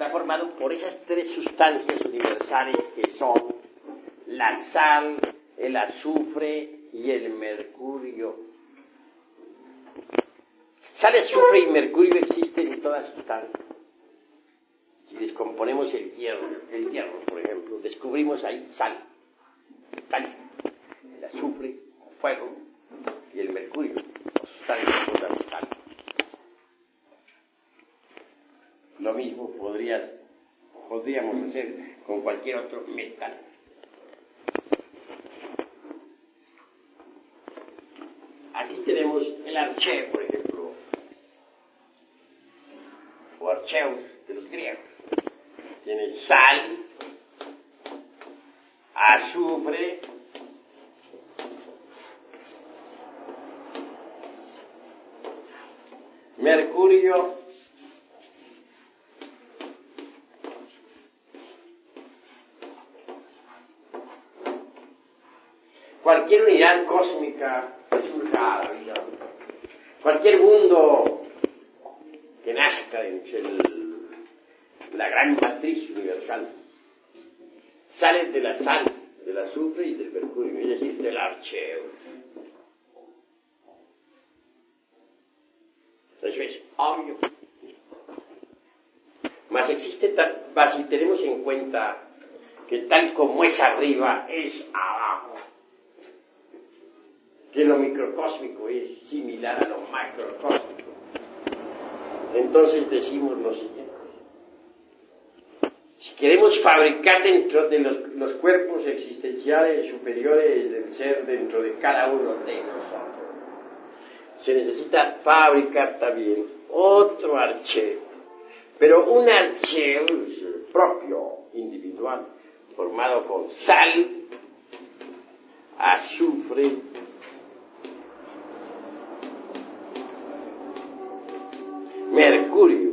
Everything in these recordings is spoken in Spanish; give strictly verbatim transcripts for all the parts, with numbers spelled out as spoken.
está formado por esas tres sustancias universales que son la sal, el azufre y el mercurio. Sal, azufre y mercurio existen en todas sustancias. Si descomponemos el hierro, el hierro, por ejemplo, descubrimos ahí sal, metal, el azufre, fuego, y el mercurio, sustancias fundamentales. Lo mismo podrías, podríamos hacer con cualquier otro metal. Aquí tenemos el arché, por ejemplo, o archeus de los griegos. Tiene sal, azufre, mercurio, cualquier unidad cósmica que surja a la vida, cualquier mundo que nazca de la gran matriz universal, sale de la sal, del azufre y del mercurio, es decir, del archeo. Eso es obvio. Mas existe, mas si tenemos en cuenta que tal como es arriba, es abajo, que lo microcósmico es similar a lo macrocósmico, entonces decimos lo siguiente: si queremos fabricar dentro de los, los cuerpos existenciales superiores del ser dentro de cada uno de nosotros, se necesita fabricar también otro archeo, pero un archeo propio, individual, formado con sal, azufre, mercurio,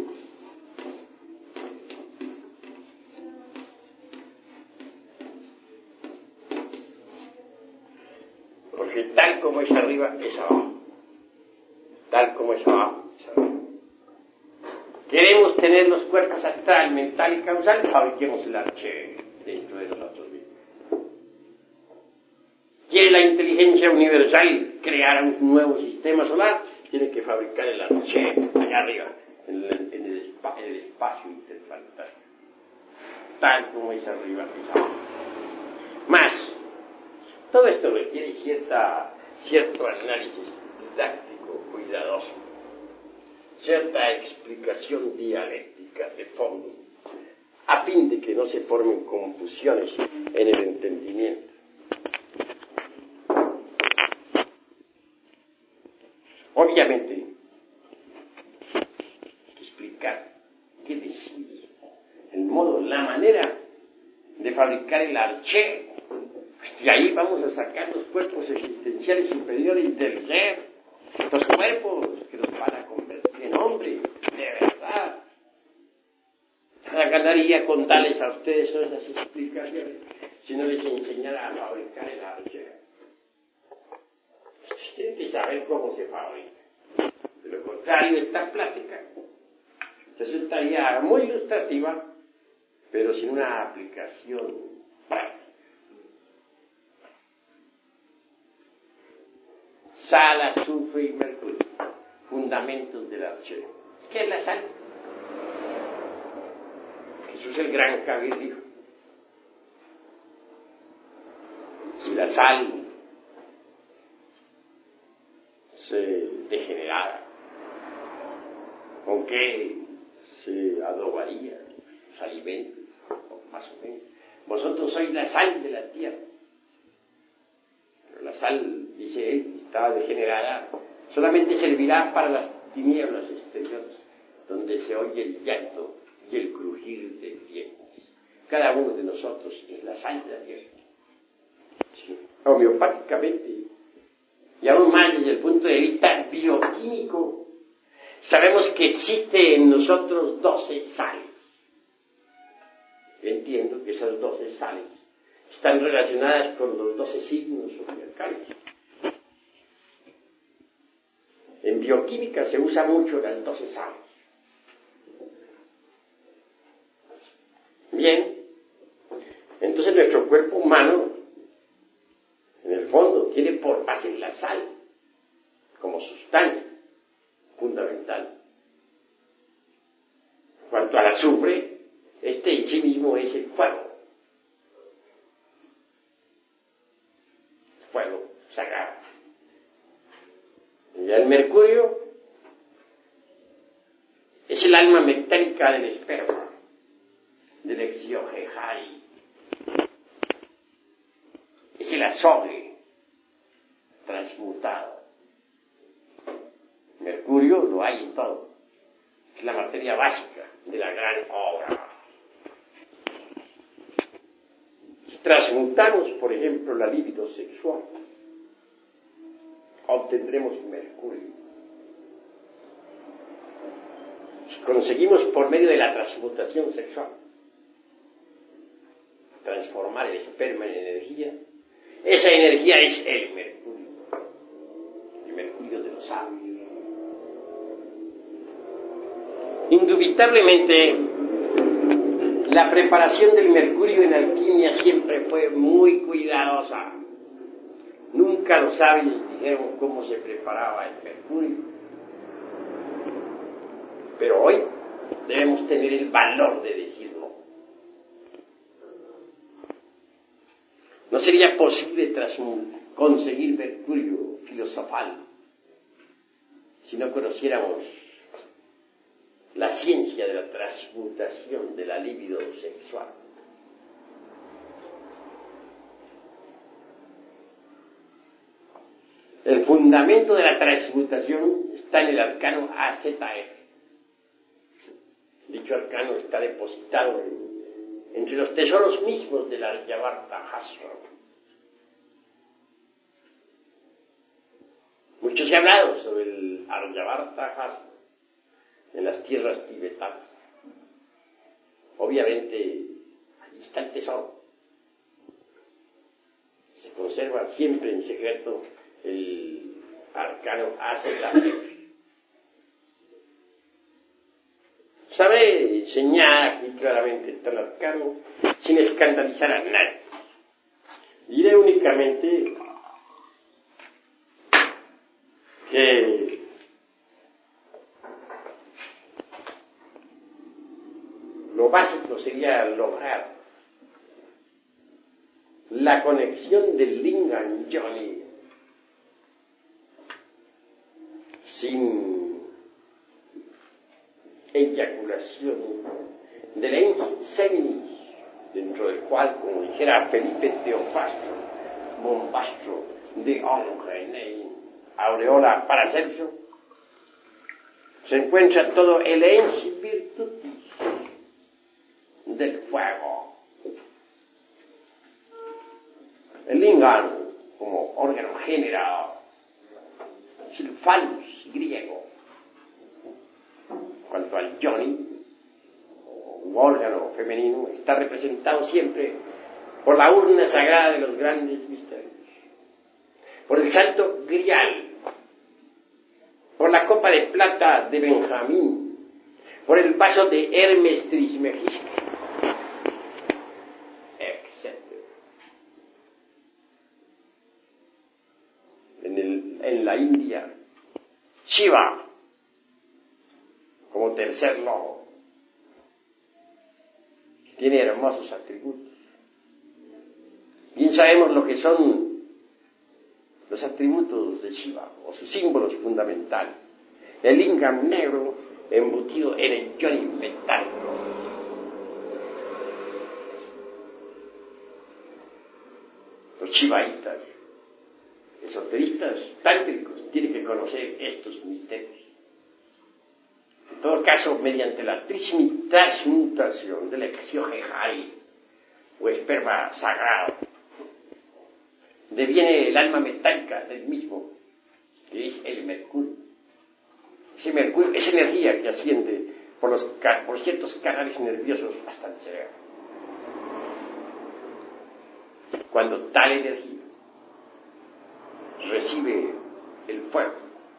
porque tal como es arriba, es abajo. Tal como es abajo, es arriba. Queremos tener los cuerpos astral, mental y causal, fabriquemos el arché dentro de nosotros mismos. ¿Quiere la inteligencia universal crear un nuevo sistema solar? Tiene que fabricar el arché allá arriba, en el, en el, espa, en el espacio interplanetario. Tal como es arriba, es abajo. Más, todo esto requiere cierta, cierto análisis didáctico, cuidadoso, cierta explicación dialéctica de fondo, a fin de que no se formen confusiones en el entendimiento. Obviamente, hay que explicar qué decide, el modo, la manera de fabricar el arché. Y ahí vamos a sacar los cuerpos existenciales superiores del ser, los cuerpos que los van a convertir en hombres, de verdad. Nada ganaría con darles a ustedes todas esas explicaciones si no les enseñara a fabricar el arché. Ustedes tienen que saber cómo se fabrica. De lo contrario, esta plática resultaría muy ilustrativa, pero sin una aplicación práctica. Sal, azufre y mercurio, fundamentos del arché. ¿Qué es la sal? Jesús el gran Kabir dijo: si la sal se degenerara, ¿con qué se adobaría los alimentos? Más o menos. Vosotros sois la sal de la tierra. Pero la sal, dice él, está degenerada, solamente servirá para las tinieblas exteriores, donde se oye el llanto y el crujir de dientes. Cada uno de nosotros es la sal de la tierra. Sí. Homeopáticamente, y aún más desde el punto de vista bioquímico, sabemos que existe en nosotros doce sales. Entiendo que esas doce sales están relacionadas con los doce signos zodiacales. En bioquímica se usa mucho las doce sales. cuerpo humano, en el fondo, tiene por base la sal, como sustancia fundamental. En cuanto al azufre, este en sí mismo es el fuego. Fuego sagrado. Y el mercurio es el alma metálica del esperma, del exiohejai. Es el azogue transmutado. Mercurio lo hay en todo. Es la materia básica de la gran obra. Si transmutamos, por ejemplo, la libido sexual, obtendremos mercurio. Si conseguimos por medio de la transmutación sexual transformar el esperma en energía, esa energía es el mercurio, el mercurio de los sabios. Indubitablemente, la preparación del mercurio en alquimia siempre fue muy cuidadosa. Nunca los sabios dijeron cómo se preparaba el mercurio. Pero hoy debemos tener el valor de decirlo. No sería posible tras conseguir mercurio filosofal si no conociéramos la ciencia de la transmutación de la libido sexual. El fundamento de la transmutación está en el arcano A Z F. Dicho arcano está depositado en entre los tesoros mismos del Aryavarta Hasra. Mucho se ha hablado sobre el Aryavarta Hasra en las tierras tibetanas. Obviamente, allí está el tesoro. Se conserva siempre en secreto el arcano A Z F. Sabré enseñar aquí claramente tal arcano sin escandalizar a nadie. Diré únicamente que lo básico sería lograr la conexión del Lingam Yoni sin eyaculación del ens seminis, dentro del cual, como dijera Felipe Teofastro, bombastro de Ongenei, aureola Paracelso, se encuentra todo el ens virtutis del fuego. El lingam, como órgano generado, es el phallus griego. Cuanto al yoni, u órgano femenino, está representado siempre por la urna sagrada de los grandes misterios, por el santo grial, por la copa de plata de Benjamín, por el vaso de Hermes Trismegisto, etcétera. En, el, en la India, Shiva, como tercer lobo, tiene hermosos atributos. Bien sabemos lo que son los atributos de Shiva, o sus símbolos fundamentales. El lingam negro embutido en el yoni metálico. Los shivaístas, esoteristas, tántricos, tienen que conocer estos misterios. En todo caso, mediante la transmutación del exiohejai, o esperma sagrado, deviene el alma metálica del mismo, que es el mercurio. Ese mercurio es energía que asciende por, los, por ciertos canales nerviosos hasta el cerebro. Cuando tal energía recibe el fuego,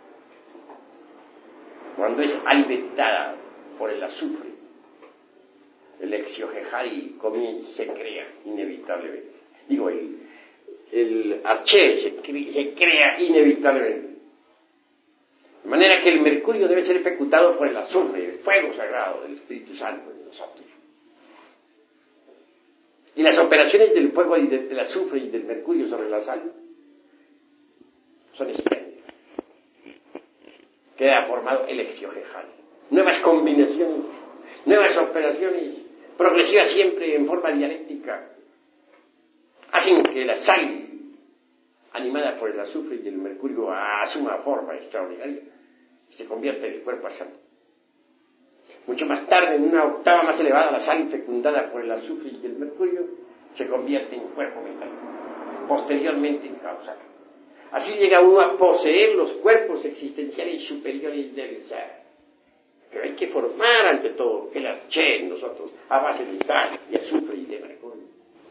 cuando es alimentada por el azufre, el exiohejai comienza, se crea inevitablemente. digo, el, el arché se, se crea inevitablemente. De manera que el mercurio debe ser ejecutado por el azufre, el fuego sagrado del Espíritu Santo de nosotros. Y las operaciones del fuego y del, del azufre y del mercurio sobre la sal son espléndidas. Queda formado el exiogejan. Nuevas combinaciones, nuevas operaciones, progresivas siempre en forma dialéctica, hacen que la sal, animada por el azufre y el mercurio, asuma forma extraordinaria y se convierte en el cuerpo astral. Mucho más tarde, en una octava más elevada, la sal fecundada por el azufre y el mercurio se convierte en cuerpo mental, posteriormente en causal. Así llega uno a poseer los cuerpos existenciales superiores del ser. Pero hay que formar ante todo el arché en nosotros, a base de sal, de azufre y de mercurio.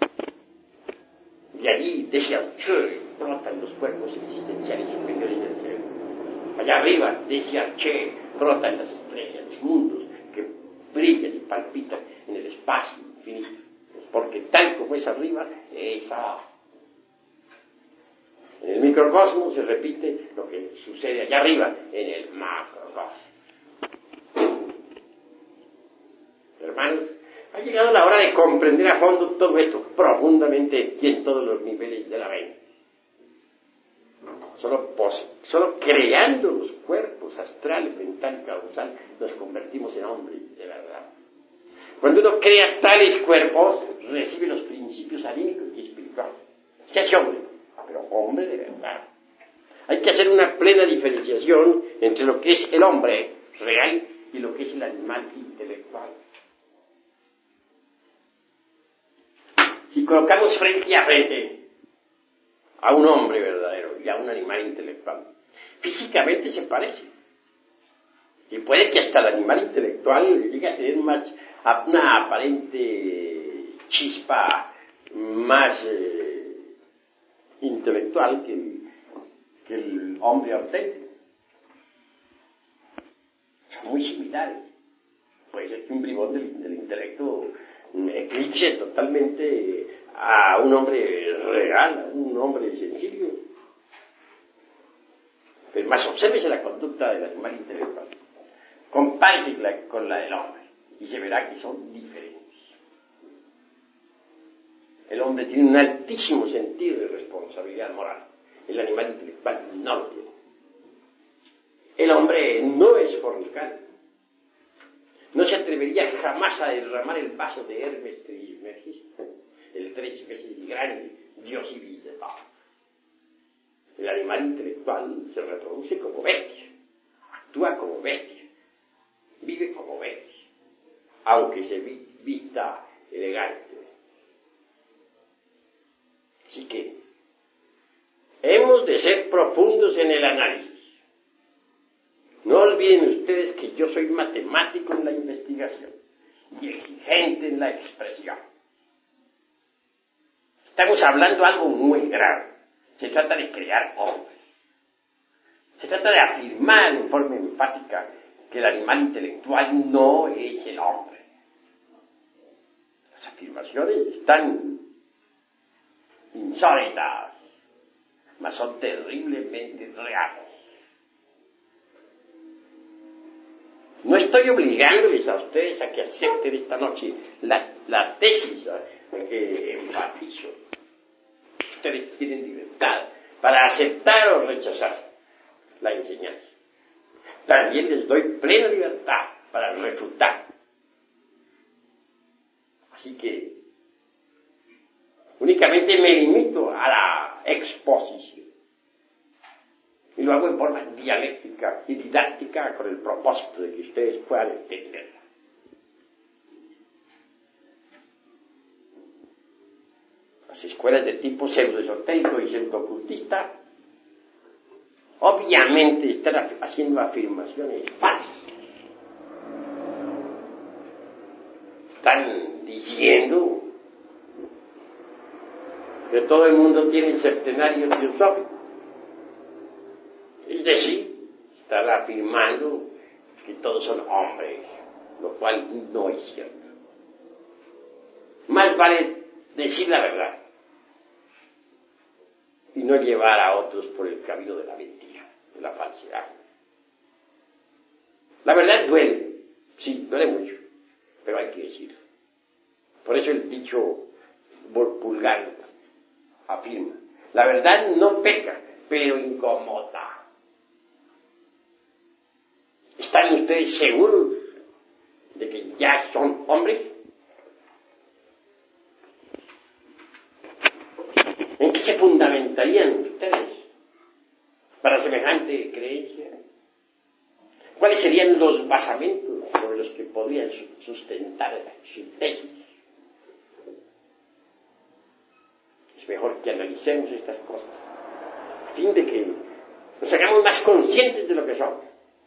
Y allí, de ese arché, brotan los cuerpos existenciales superiores del ser. Allá arriba, de ese arché, brotan las estrellas, los mundos que brillan y palpitan en el espacio infinito. Porque tal como es arriba, es abajo. En el microcosmos se repite lo que sucede allá arriba, en el macrocosmos. Hermanos, ha llegado la hora de comprender a fondo todo esto, profundamente y en todos los niveles de la mente. Solo, pos- solo creando los cuerpos astral, mental y causal nos convertimos en hombres de verdad. Cuando uno crea tales cuerpos, recibe los principios anímicos y espirituales. Se hace hombre, pero hombre de verdad. Hay que hacer una plena diferenciación entre lo que es el hombre real y lo que es el animal intelectual. Si colocamos frente a frente a un hombre verdadero y a un animal intelectual, físicamente se parecen. Y puede que hasta el animal intelectual llegue a tener más, una aparente chispa más eh, intelectual que el, que el hombre auténtico. Son muy similares. Puede ser que un bribón del, del intelecto eclipse totalmente a un hombre real, a un hombre sencillo. Pero más obsérvese la conducta del animal intelectual. Compárese con la del hombre y se verá que son diferentes. El hombre tiene un altísimo sentido de responsabilidad moral. El animal intelectual no lo tiene. El hombre no es fornicario. No se atrevería jamás a derramar el vaso de Hermes Trismegisto, el tres veces grande dios y vida. El animal intelectual se reproduce como bestia, actúa como bestia, vive como bestia, aunque se vi, vista elegante. Así que hemos de ser profundos en el análisis. No olviden ustedes que yo soy matemático en la investigación y exigente en la expresión. Estamos hablando de algo muy grave. Se trata de crear hombres. Se trata de afirmar en forma enfática que el animal intelectual no es el hombre. Las afirmaciones están insólitas, mas son terriblemente reales. No estoy obligándoles a ustedes a que acepten esta noche la, la tesis que enfatizo. Ustedes tienen libertad para aceptar o rechazar la enseñanza. También les doy plena libertad para refutar. Así que únicamente me limito a la exposición. Y lo hago en forma dialéctica y didáctica con el propósito de que ustedes puedan entenderla. Las escuelas de tipo pseudo-esotérico y pseudo-ocultista obviamente están haciendo afirmaciones falsas. Están diciendo que todo el mundo tiene el septenario teosófico. Es decir, están afirmando que todos son hombres, lo cual no es cierto. Más vale decir la verdad. y no llevar a otros por el camino de la mentira, de la falsedad. La verdad duele, sí, duele mucho, pero hay que decirlo. Por eso el dicho vulgar afirma, la verdad no peca, pero incomoda. ¿Están ustedes seguros de que ya son hombres? ¿En qué se fundamentarían ustedes para semejante creencia? ¿Cuáles serían los basamentos sobre los que podrían sustentar su tesis? Es mejor que analicemos estas cosas, a fin de que nos hagamos más conscientes de lo que somos,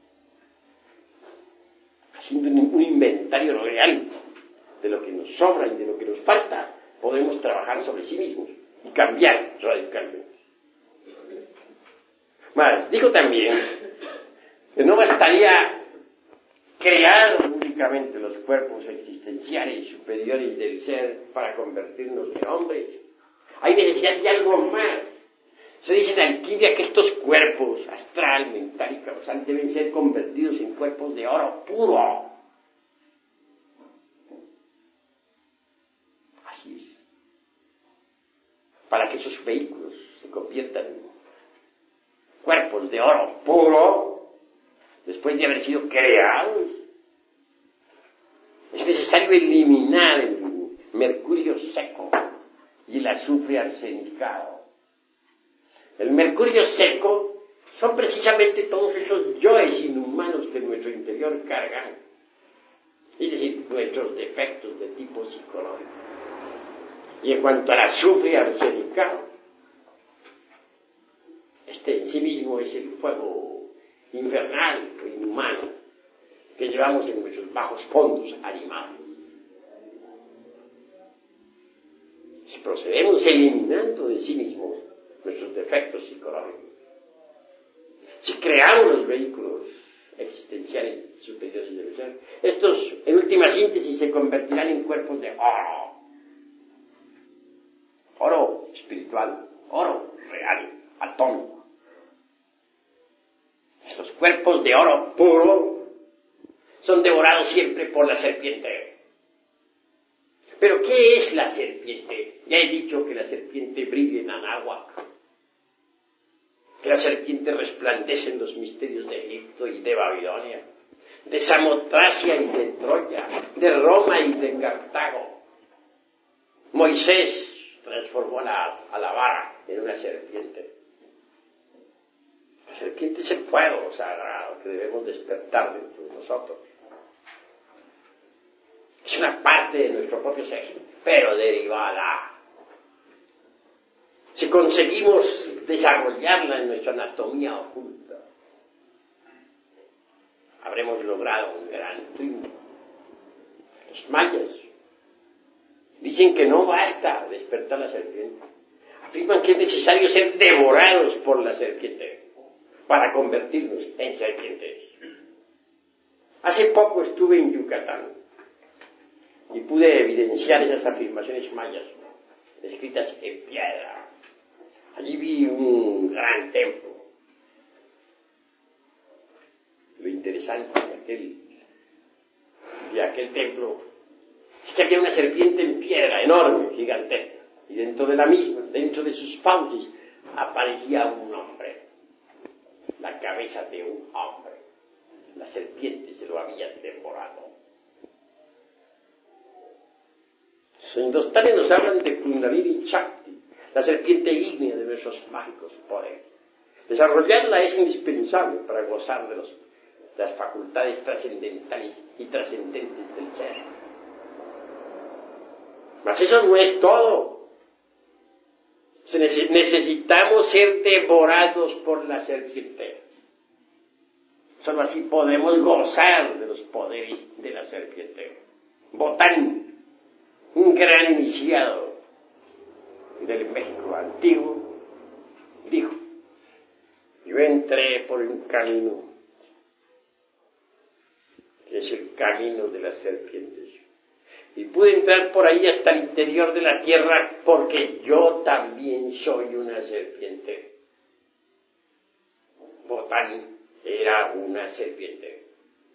haciendo un inventario real de lo que nos sobra y de lo que nos falta. Podemos trabajar sobre sí mismos y cambiar radicalmente. Más, digo también que no bastaría crear únicamente los cuerpos existenciales superiores del ser para convertirnos en hombres. Hay necesidad de algo más. Se dice en alquimia que estos cuerpos, astral, mental y causal, deben ser convertidos en cuerpos de oro puro. Así es. Para que esos vehículos se conviertan en cuerpos de oro puro, después de haber sido creados, es necesario eliminar el mercurio seco y el azufre arsenicado. El mercurio seco son precisamente todos esos yoes inhumanos que en nuestro interior cargan, es decir, nuestros defectos de tipo psicológico. Y en cuanto al azufre arsenicado, este en sí mismo es el fuego infernal o inhumano que llevamos en nuestros bajos fondos animales. Si procedemos eliminando de sí mismos nuestros defectos psicológicos, si creamos los vehículos existenciales superiores del ser, estos en última síntesis se convertirán en cuerpos de oro, oro espiritual, oro real, atómico. Estos cuerpos de oro puro son devorados siempre por la serpiente. ¿Pero qué es la serpiente? Ya he dicho que la serpiente brilla en Anáhuac, que la serpiente resplandece en los misterios de Egipto y de Babilonia, de Samotracia y de Troya, de Roma y de Cartago. Moisés transformó a la, a la vara en una serpiente. La serpiente es el fuego sagrado que debemos despertar dentro de nosotros. Es una parte de nuestro propio ser, pero derivada. Si conseguimos desarrollarla en nuestra anatomía oculta, habremos logrado un gran triunfo. Los mayas dicen que no basta despertar la serpiente. Afirman que es necesario ser devorados por la serpiente para convertirnos en serpientes. Hace poco estuve en Yucatán y pude evidenciar esas afirmaciones mayas escritas en piedra. Allí vi un gran templo. Lo interesante de aquel, de aquel templo es que había una serpiente en piedra enorme, gigantesca, y dentro de la misma, dentro de sus fauces, aparecía un hombre, la cabeza de un hombre. La serpiente se lo había devorado. Los hindustanes nos hablan de Kundalini Shakti, la serpiente ígnea de nuestros mágicos poderes. Desarrollarla es indispensable para gozar de, los, de las facultades trascendentales y trascendentes del ser. Mas eso no es todo. Se neces- necesitamos ser devorados por la serpiente. Solo así podemos gozar de los poderes de la serpiente. Botán, un gran iniciado del México antiguo, dijo: yo entré por un camino que es el camino de las serpientes, Y pude entrar por ahí hasta el interior de la tierra porque yo también soy una serpiente. Botán era una serpiente.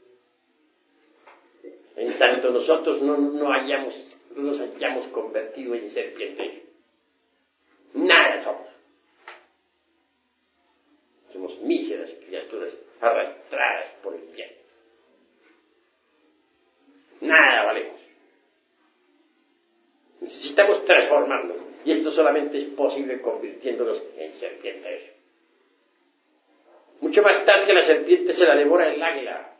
En tanto nosotros no, no, hayamos, no nos hayamos convertido en serpientes, nada somos. Somos míseras criaturas arrastradas por el viento. Nada valemos. Necesitamos transformarnos, y esto solamente es posible convirtiéndonos en serpientes. Mucho más tarde la serpiente se la devora el águila.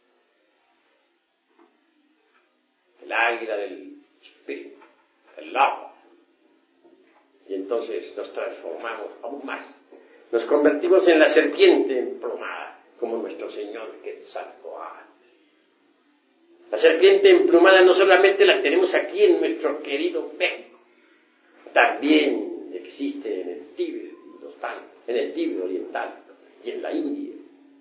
El águila del espíritu, el love. Y entonces nos transformamos aún más. Nos convertimos en la serpiente emplumada, como nuestro Señor Quetzalcóatl. La serpiente emplumada no solamente la tenemos aquí en nuestro querido México, también existe en el Tíbet, en el Tíbet oriental y en la India.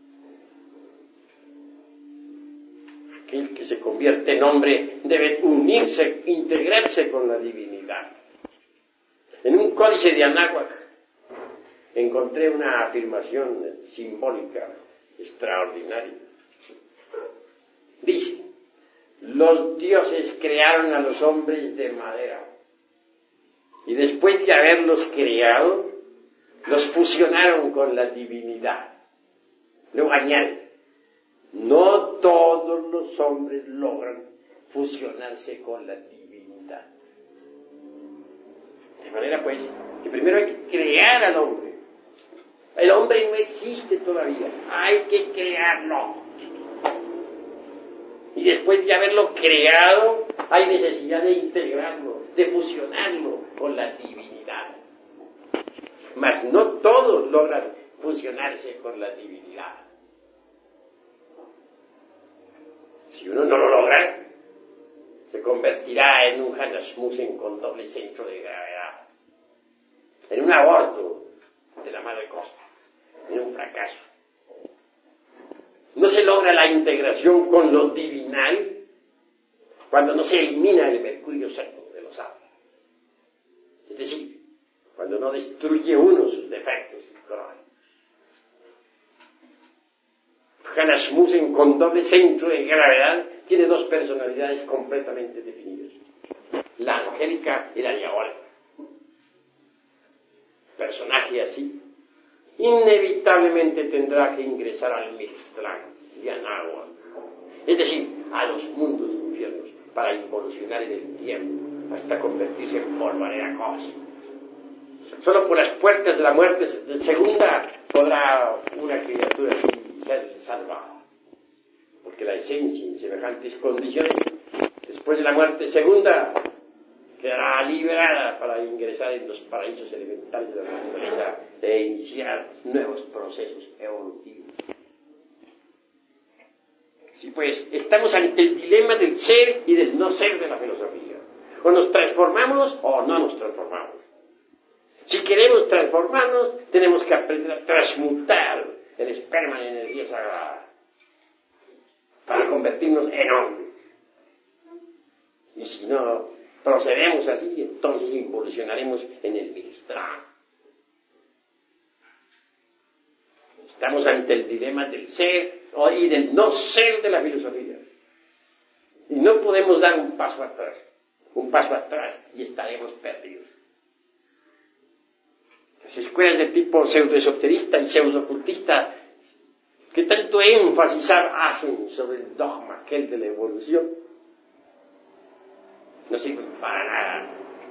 Aquel que se convierte en hombre debe unirse, integrarse con la divinidad. En un códice de Anáhuac encontré una afirmación simbólica extraordinaria. Dice: los dioses crearon a los hombres de madera y después de haberlos creado, los fusionaron con la divinidad. Luego añade: no todos los hombres logran fusionarse con la divinidad. De manera pues que primero hay que crear al hombre. El hombre no existe todavía, hay que crearlo. Y después de haberlo creado, hay necesidad de integrarlo, de fusionarlo con la divinidad. Mas no todos logran fusionarse con la divinidad. Si uno no lo logra, se convertirá en un Hanasmussen con doble centro de gravedad, en un aborto de la madre costa, en un fracaso. No se logra la integración con lo divinal cuando no se elimina el mercurio seco de los árboles. Es decir, cuando no destruye uno sus defectos crónicos. Hanasmussen con doble centro de gravedad tiene dos personalidades completamente definidas: la angélica y la diabólica. Personaje así inevitablemente tendrá que ingresar al Mixtlán y a Anáhuac, es decir, a los mundos infiernos, para involucionar en el tiempo hasta convertirse en polvareda cósmica. Solo por las puertas de la muerte segunda podrá una criatura así ser salvada, porque la esencia en semejantes condiciones, después de la muerte segunda, quedará liberada para ingresar en los paraísos elementales de la naturaleza e iniciar nuevos procesos evolutivos. Sí, pues, estamos ante el dilema del ser y del no ser de la filosofía. O nos transformamos o no nos transformamos. Si queremos transformarnos, tenemos que aprender a transmutar el esperma en energía sagrada para convertirnos en hombres. Y si no procedemos así, entonces involucionaremos en el Mixtlán. Estamos ante el dilema del ser y del no ser de la filosofía. Y no podemos dar un paso atrás. Un paso atrás y estaremos perdidos. Las escuelas de tipo pseudoesoterista y pseudocultista que tanto énfasis hacen sobre el dogma aquel de la evolución no sirven para nada.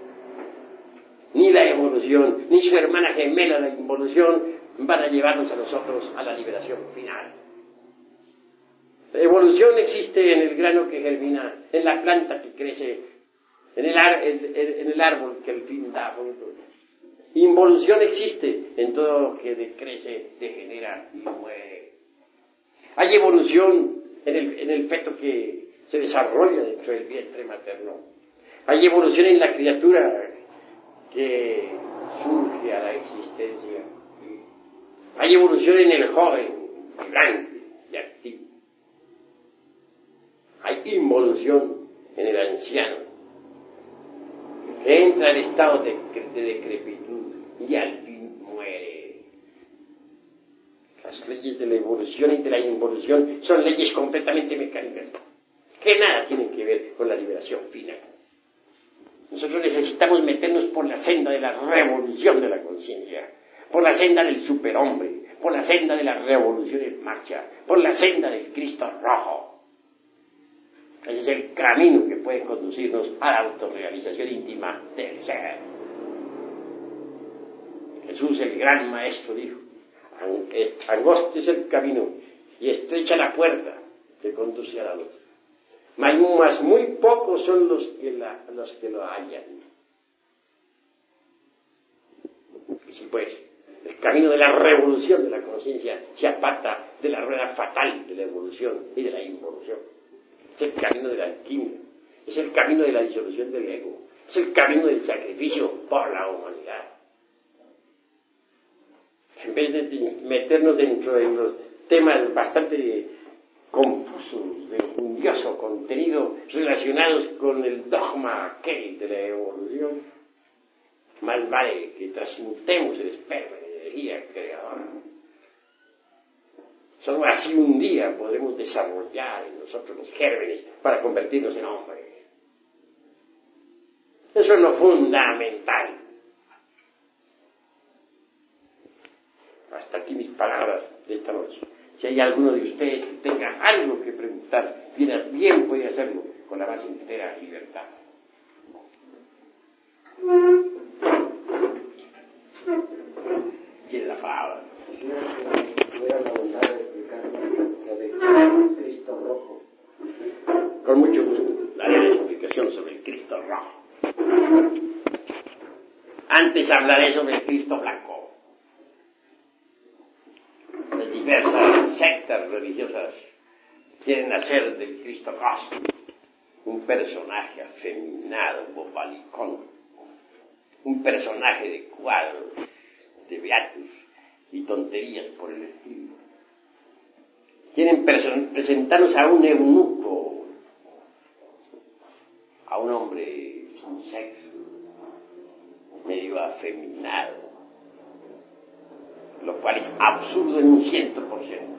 Ni la evolución, ni su hermana gemela la involución van a llevarnos a nosotros a la liberación final. La evolución existe en el grano que germina, en la planta que crece, en el, ar, en, en el árbol que al fin da fruto. Involución existe en todo lo que decrece, degenera y muere. Hay evolución en el, en el feto que se desarrolla dentro del vientre materno. Hay evolución en la criatura que surge a la existencia. Hay evolución en el joven, vibrante y activo. Hay involución en el anciano, que entra en estado de, de decrepitud y al fin muere. Las leyes de la evolución y de la involución son leyes completamente mecánicas, que nada tienen que ver con la liberación final. Nosotros necesitamos meternos por la senda de la revolución de la conciencia, por la senda del superhombre, por la senda de la revolución en marcha, por la senda del Cristo rojo. Ese es el camino que puede conducirnos a la autorrealización íntima del ser. Jesús, el gran maestro, dijo: angosto es el camino y estrecha la puerta que conduce a la luz, mas muy pocos son los que, la, los que lo hallan. Y si pues el camino de la revolución de la conciencia se aparta de la rueda fatal de la evolución y de la involución, es el camino de la alquimia, es el camino de la disolución del ego, es el camino del sacrificio por la humanidad. En vez de meternos dentro de los temas bastante confusos, de furioso contenido relacionados con el dogma aquel de la evolución, más vale que transmutemos el esperma de energía creadora. Solo así un día podremos desarrollar en nosotros los gérmenes para convertirnos en hombres. Eso es lo fundamental. Hasta aquí mis palabras de esta noche. Si hay alguno de ustedes que tenga algo que preguntar, bien, bien puede hacerlo con la más entera libertad. Tiene la palabra. Quisiera que tuvieran la bondad de explicarme acerca del Cristo rojo. Con mucho gusto daré la explicación sobre el Cristo rojo. Antes hablaré sobre el Cristo blanco. Las diversas sectas religiosas quieren hacer del Cristo cósmico un personaje afeminado, bobalicón, un personaje de cuadros, de beatus y tonterías por el estilo. Quieren presentarnos a un eunuco, a un hombre sin sexo, medio afeminado, lo cual es absurdo en un ciento por ciento.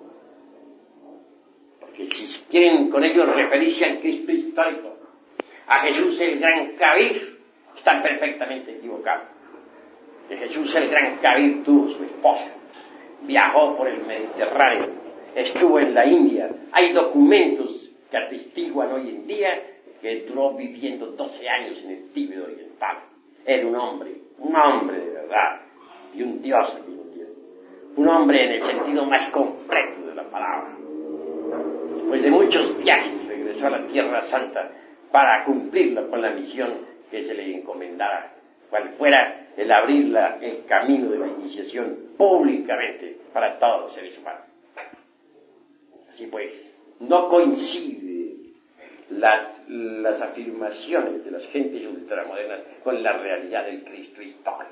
Porque si quieren con ello referirse al Cristo histórico, a Jesús el gran Kabir, están perfectamente equivocados. Que Jesús el gran Kabir tuvo su esposa, viajó por el Mediterráneo, estuvo en la India. Hay documentos que atestiguan hoy en día que duró viviendo doce años en el Tíbet oriental. Era un hombre, un hombre de verdad, y un dios al mismo tiempo. Un hombre en el sentido más completo de la palabra. Después de muchos viajes regresó a la Tierra Santa para cumplirla con la misión que se le encomendara, cual fuera el abrir la, el camino de la iniciación públicamente para todos los seres humanos. Así pues, no coincide la, las afirmaciones de las gentes ultramodernas con la realidad del Cristo histórico.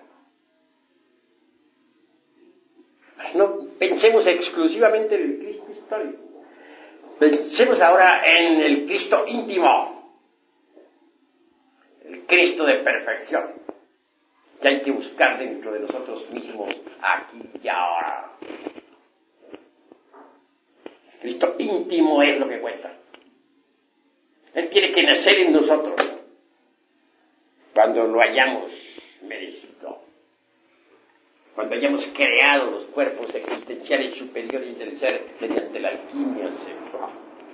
No pensemos exclusivamente en el Cristo histórico. Pensemos ahora en el Cristo íntimo, el Cristo de perfección, que hay que buscar dentro de nosotros mismos, aquí y ahora. El Cristo íntimo es lo que cuenta. Él tiene que nacer en nosotros cuando lo hayamos merecido, cuando hayamos creado los cuerpos existenciales superiores del ser mediante la alquimia sexual.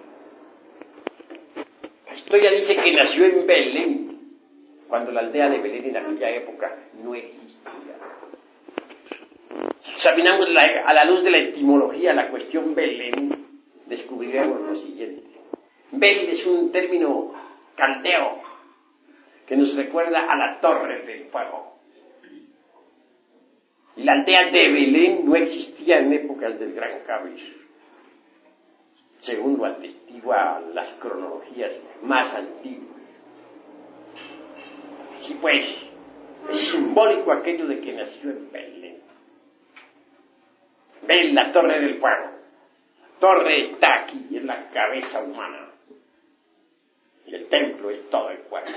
La historia dice que nació en Belén, cuando la aldea de Belén en aquella época no existía. Si examinamos la, a la luz de la etimología la cuestión Belén, descubriremos lo siguiente. Bel es un término caldeo que nos recuerda a la Torre del Fuego. Y la aldea de Belén no existía en épocas del Gran Kabir, según lo atestiguan las cronologías más antiguas. Así pues, es simbólico aquello de que nació en Belén. Ven la Torre del Fuego. La torre está aquí, en la cabeza humana. Y el templo es todo el cuerpo.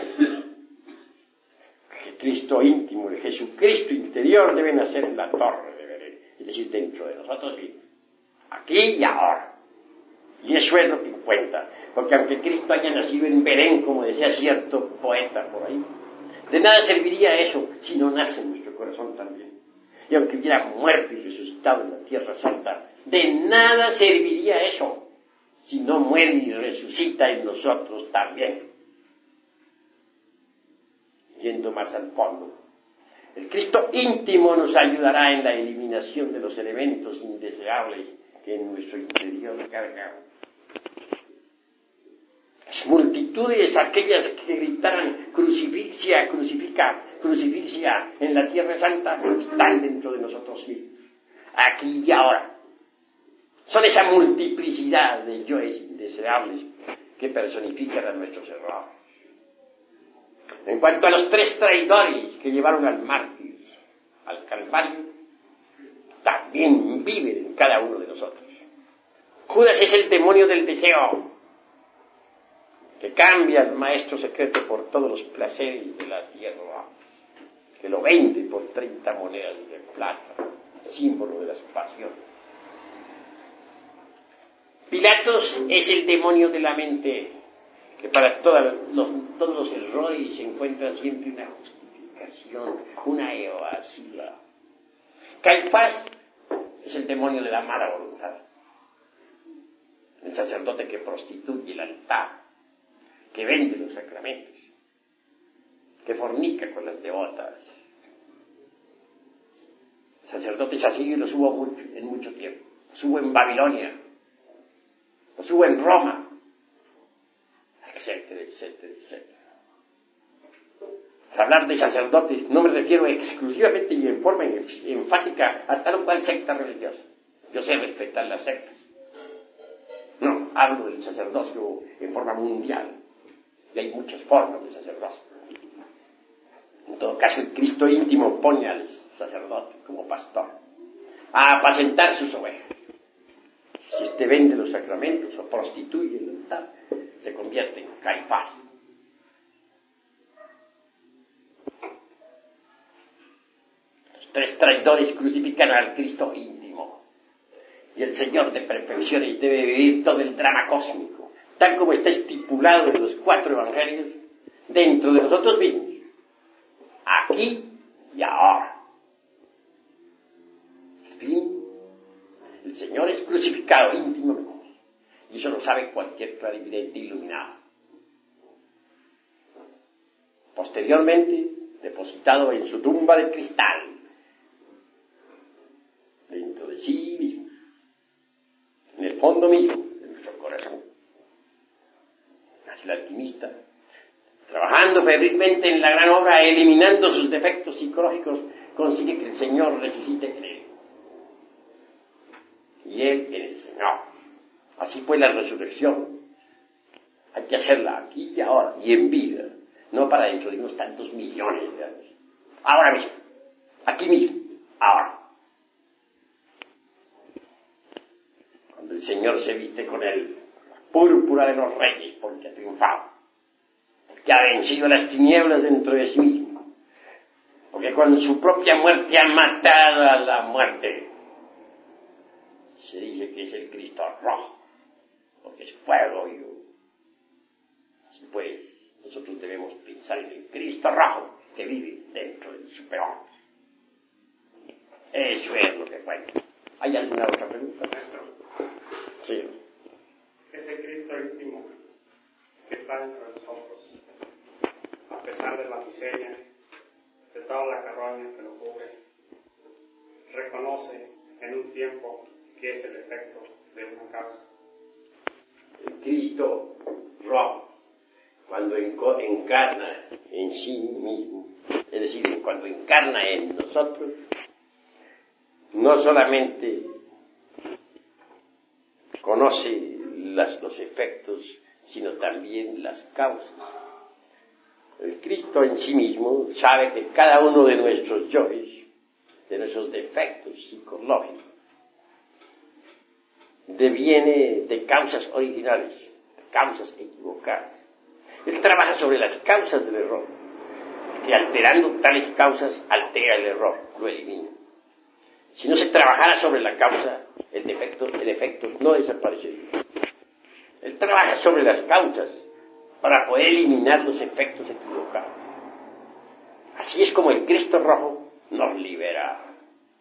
El Cristo íntimo, el Jesucristo interior debe nacer en la torre de Belén, es decir, dentro de nosotros mismos, aquí y ahora. Y eso es lo que cuenta, porque aunque Cristo haya nacido en Belén, como decía cierto poeta por ahí, de nada serviría eso si no nace en nuestro corazón también. Y aunque hubiera muerto y resucitado en la Tierra Santa, de nada serviría eso si no muere y resucita en nosotros también. Yendo más al fondo, el Cristo íntimo nos ayudará en la eliminación de los elementos indeseables que en nuestro interior cargamos. Las multitudes, aquellas que gritaran crucifixia, crucifica, crucifixia en la Tierra Santa, están dentro de nosotros mismos, aquí y ahora. Son esa multiplicidad de yoes indeseables que personifican a nuestros errores. En cuanto a los tres traidores que llevaron al mártir al Calvario, también viven en cada uno de nosotros. Judas es el demonio del deseo, que cambia al maestro secreto por todos los placeres de la tierra, que lo vende por treinta monedas de plata, símbolo de las pasiones. Pilatos es el demonio de la mente, que para todos los, todos los errores se encuentra siempre una justificación, una evasiva. Caifás es el demonio de la mala voluntad, el sacerdote que prostituye el altar, que vende los sacramentos, que fornica con las devotas. Sacerdotes así los hubo mucho, en mucho tiempo. Los hubo en Babilonia, los hubo en Roma, etcétera, etcétera, etcétera. Al hablar de sacerdotes no me refiero exclusivamente y en forma enfática a tal o cual secta religiosa. Yo sé respetar las sectas. No, hablo del sacerdocio en forma mundial. Y hay muchas formas de sacerdocio. En todo caso, el Cristo íntimo pone al sacerdote como pastor a apacentar sus ovejas. Si éste vende los sacramentos o prostituye el altar, se convierte en Caifás. Los tres traidores crucifican al Cristo íntimo. Y el Señor de perfecciones debe vivir todo el drama cósmico, tal como está estipulado en los cuatro evangelios, dentro de nosotros mismos, aquí y ahora. En fin, el Señor es crucificado íntimamente, y eso lo sabe cualquier clarividente iluminado. Posteriormente, depositado en su tumba de cristal, dentro de sí mismo, en el fondo mismo de nuestro corazón. Así el alquimista, trabajando febrilmente en la gran obra, eliminando sus defectos psicológicos, consigue que el Señor resucite en él. Y él en el Señor. Así pues la resurrección hay que hacerla aquí y ahora, y en vida, no para dentro de unos tantos millones de años. Ahora mismo, aquí mismo, ahora. Cuando el Señor se viste con el púrpura de los reyes, porque ha triunfado, porque ha vencido las tinieblas dentro de sí mismo, porque con su propia muerte ha matado a la muerte. Se dice que es el Cristo rojo, porque es fuego y luz. Así pues, nosotros debemos pensar en el Cristo rojo que vive dentro del superhombre. Eso es lo que cuenta. ¿Hay alguna otra pregunta, maestro? Sí. Ese Cristo íntimo que está dentro de nosotros, a pesar de la miseria, de toda la carroña que lo cubre, reconoce en un tiempo que es el efecto de una causa. El Cristo rojo, cuando encarna en sí mismo, es decir, cuando encarna en nosotros, no solamente conoce las, los efectos, sino también las causas. El Cristo en sí mismo sabe que cada uno de nuestros yoes, de nuestros defectos psicológicos, deviene de causas originales, de causas equivocadas. Él trabaja sobre las causas del error, que alterando tales causas altera el error, lo elimina. Si no se trabajara sobre la causa, el defecto, el efecto no desaparecería. Él trabaja sobre las causas para poder eliminar los efectos equivocados. Así es como el Cristo rojo nos libera.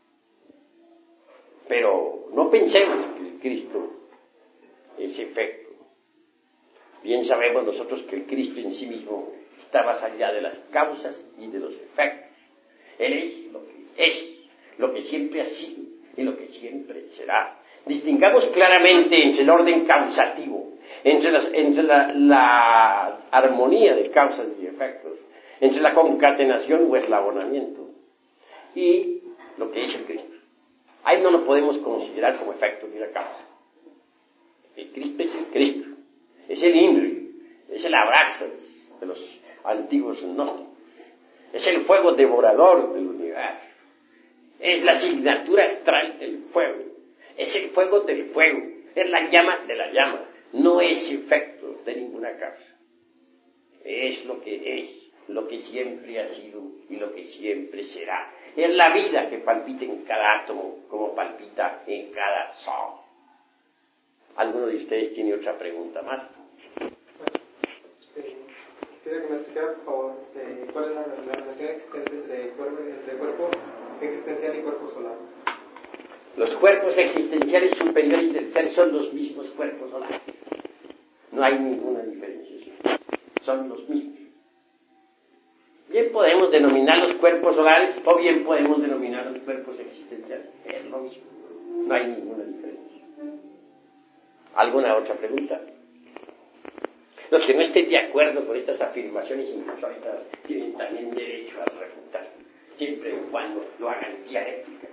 Pero no pensemos que el Cristo es efecto. Bien sabemos nosotros que el Cristo en sí mismo está más allá de las causas y de los efectos. Él es lo que es, lo que siempre ha sido y lo que siempre será. Distingamos claramente entre el orden causativo, entre, las, entre la, la armonía de causas y efectos, entre la concatenación o eslabonamiento y lo que es el Cristo. Ahí no lo podemos considerar como efecto ni una causa. El Cristo es el Cristo, es el INRI, es el abrazo de los antiguos gnósticos, es el fuego devorador del universo, es la asignatura astral del fuego, es el fuego del fuego, es la llama de la llama, no es efecto de ninguna causa, es lo que es, lo que siempre ha sido y lo que siempre será. Es la vida que palpita en cada átomo, como palpita en cada sol. ¿Alguno de ustedes tiene otra pregunta más? Este, quisiera que me explicara, por favor, este, cuál es la, la relación existente entre cuerpo, entre cuerpo existencial y cuerpo solar. Los cuerpos existenciales superiores del ser son los mismos cuerpos solares. No hay ninguna diferencia. Son los mismos. Bien podemos denominar los cuerpos solares o bien podemos denominar los cuerpos existenciales. Es lo mismo. No hay ninguna diferencia. ¿Alguna otra pregunta? Los que no estén de acuerdo con estas afirmaciones insólitas tienen también derecho a refutar, siempre y cuando lo hagan dialéctica.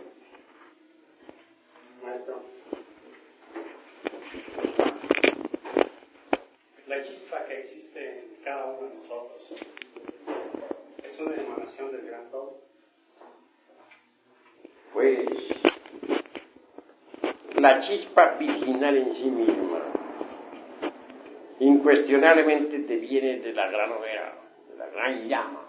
Maestro, la chispa que existe en cada uno de nosotros es una emanación del gran todo. Pues la chispa virginal en sí misma incuestionablemente deviene de la gran hoguera, de la gran llama.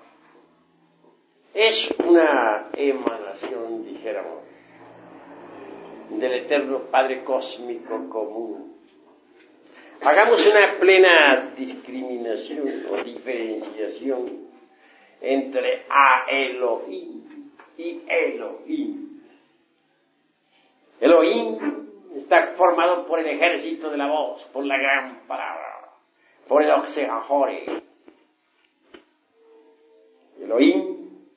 Es una emanación, dijéramos, del eterno Padre Cósmico común. Hagamos una plena discriminación o diferenciación entre a Elohim y Elohim. Elohim está formado por el ejército de la voz, por la gran palabra, por el Oxeahore. Elohim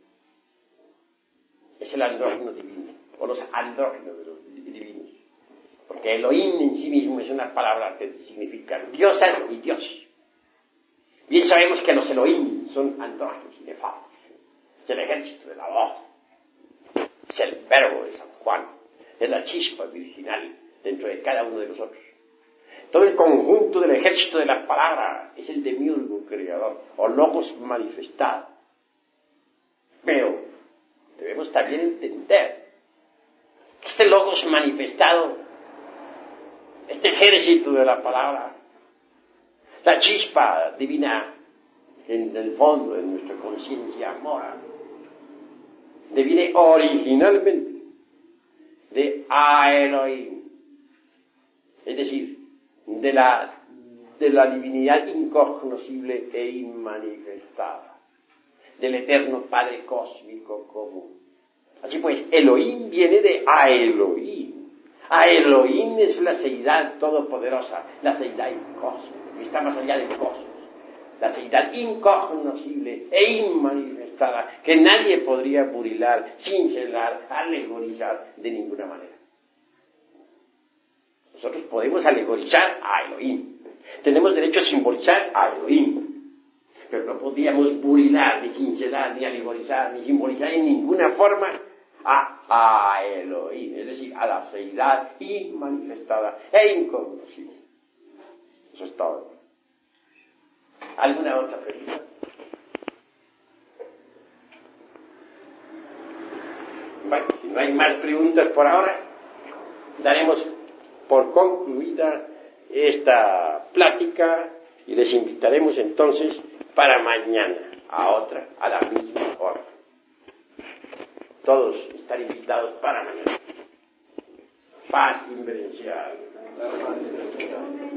es el andrógeno divino, o los andrógenos de los divinos, porque Elohim en sí mismo es una palabra que significa diosas y dioses. Bien sabemos que los Elohim son andrógenos inefable, es el ejército de la voz, es el verbo de San Juan, es la chispa virginal dentro de cada uno de nosotros. Todo el conjunto del ejército de la palabra es el demiurgo creador, o logos manifestado. Pero debemos también entender que este logos manifestado, este ejército de la palabra, la chispa divina en el fondo de nuestra conciencia mora, deviene originalmente de a Elohim, es decir, de la, de la divinidad incognoscible e inmanifestada, del eterno Padre Cósmico común. Así pues, Elohim viene de a Elohim. A Elohim es la seidad todopoderosa, la seidad incósmica, que está más allá del cosmos, la seidad incognoscible e inmanifestada, que nadie podría burilar, cincelar, alegorizar de ninguna manera. Nosotros podemos alegorizar a Elohim, tenemos derecho a simbolizar a Elohim, pero no podíamos burilar, ni cincelar, ni alegorizar, ni simbolizar en ninguna forma a, a Elohim, es decir, a la seidad inmanifestada e incognoscible. Eso es todo. ¿Alguna otra pregunta? Bueno, si no hay más preguntas por ahora, daremos por concluida esta plática Y les invitaremos entonces para mañana a otra, a la misma hora. Todos están invitados para mañana. Paz inverencial.